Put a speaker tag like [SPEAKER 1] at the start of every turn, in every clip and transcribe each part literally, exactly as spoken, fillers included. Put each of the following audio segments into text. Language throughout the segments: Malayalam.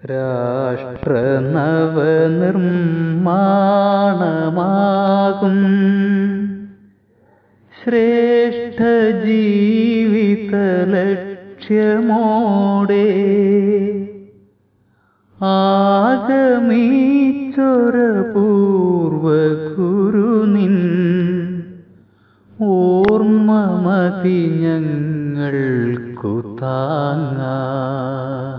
[SPEAKER 1] രാഷ്ട്രനവനിർമ്മാണമാകും ശ്രേഷ്ഠ ജീവിത ലക്ഷ്യമോടെ ആഗമിച്ചൊരപൂർവ ഗുരുനിൻ ഓർമ്മമതി ഞങ്ങൾക്കു താങ്ങായി.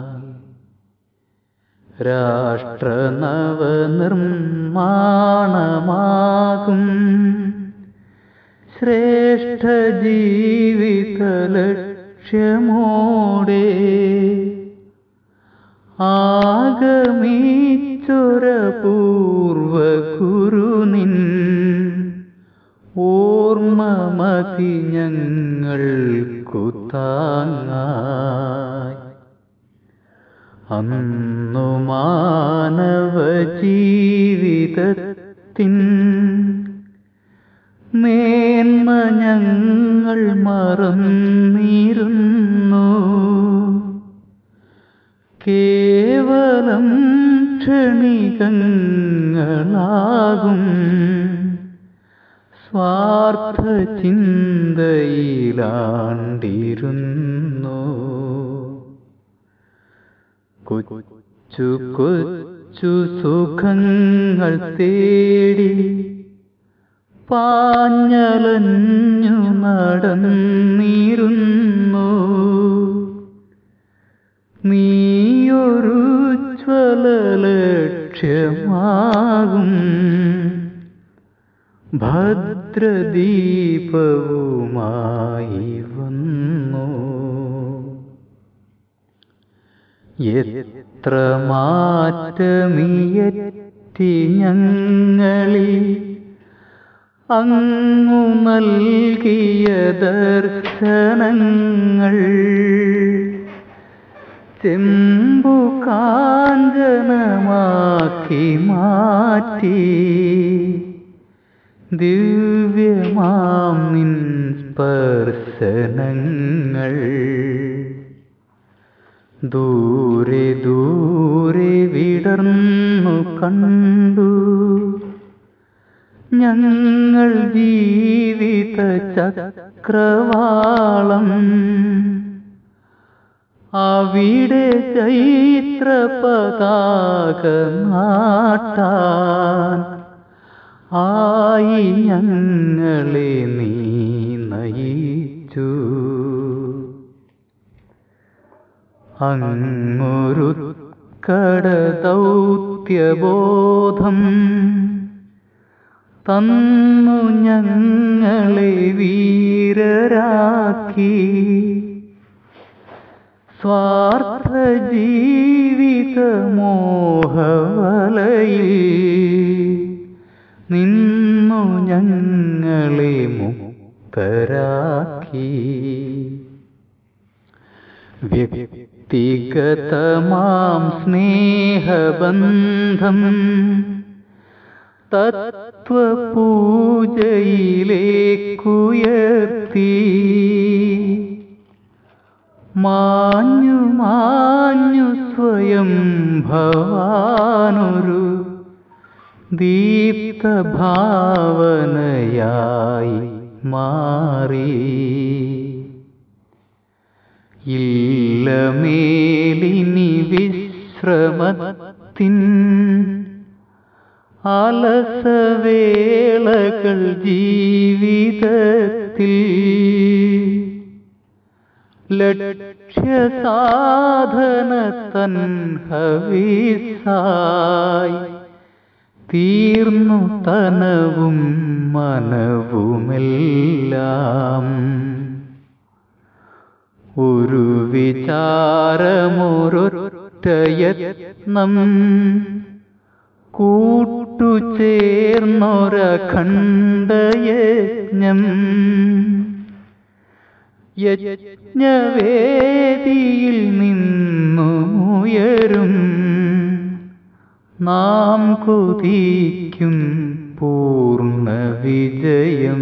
[SPEAKER 1] രാഷ്ട്രനവനിർമ്മാണമാകും ശ്രേഷ്ഠ ജീവിത ലക്ഷ്യമോടെ ആഗമിച്ചൊരപൂർവ ഗുരുനിൻ ഓർമ്മമതി ഞങ്ങൾക്കു താങ്ങായി. അന്നു മാനവ ജീവിതത്തിൻ മേന്മ ഞങ്ങൾ മറന്നിരുന്നു. കേവലം ക്ഷണികങ്ങളാകും സ്വാർത്ഥ ചിന്തയിലാണ്ടിരുന്നു. കൊച്ചു കൊച്ചു സുഖങ്ങൾ തേടി പാഞ്ഞലഞ്ഞു നടന്നിരുന്നു. നീയൊരു ജ്വലലക്ഷ്യമാകും ഭദ്രദീപവുമായി വന്നു. എത്ര മാറ്റമിയറ്റി ഞങ്ങളിൽ അങ്ങു നൽകിയ ദർശനങ്ങൾ. ചെമ്പു കാഞ്ചനമാക്കി മാറ്റി ദിവ്യമാം നിൻ സ്പർശനങ്ങൾ. ദൂരെ ദൂരെ വിടർന്നു കണ്ടു ഞങ്ങൾ ജീവിത ചക്രവാളം. അവിടെ ചൈത്ര പതാക നാട്ടാൻ ആയി ഞങ്ങളെ നീ നയിച്ചു. അങ്ങൊരു കടദൗത്യബോധം തന്നു ഞങ്ങളെ വീരരാക്കി. സ്വാർത്ഥ ജീവിത മോഹവലയിൽ നിന്നു ഞങ്ങളെ മുക്തരാക്കി. വ്യക്തിഗതമാം സ്നേഹബന്ധം തത്വപൂജയിലേക്കുയർത്തി. മാഞ്ഞു മാഞ്ഞു സ്വയം ഭവാനൊരു ദീപ്തഭാവനയായി മാറി. ഇല്ലമേലിനി വിശ്രമത്തിൻ അലസവേളകൾ ജീവിതത്തിൽ. ലക്ഷ്യസാധന തൻ ഹവിസായി തീർന്നു തനവും മനവുമെല്ലാം. ഒരു വിചാരമൊരൊറ്റയത്നം കൂട്ടുചേർന്നൊരഖണ്ഡയജ്ഞം. യജ്ഞവേദിയിൽ നിന്നുയരും നാം കൊതിക്കും പൂർണ്ണ വിജയം.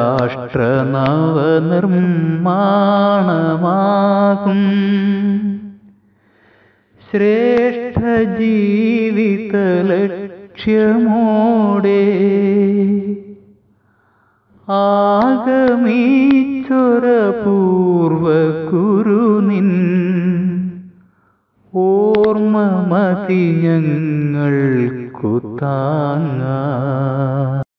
[SPEAKER 1] രാഷ്ട്രനവനിർമ്മാണമാകും ശ്രേഷ്ഠ ജീവിത ലക്ഷ്യമോടെ ആഗമിച്ചൊരപൂർവ കുരുനിൻ ഓർമ്മ മതി ഞങ്ങൾക്കു താങ്ങാ.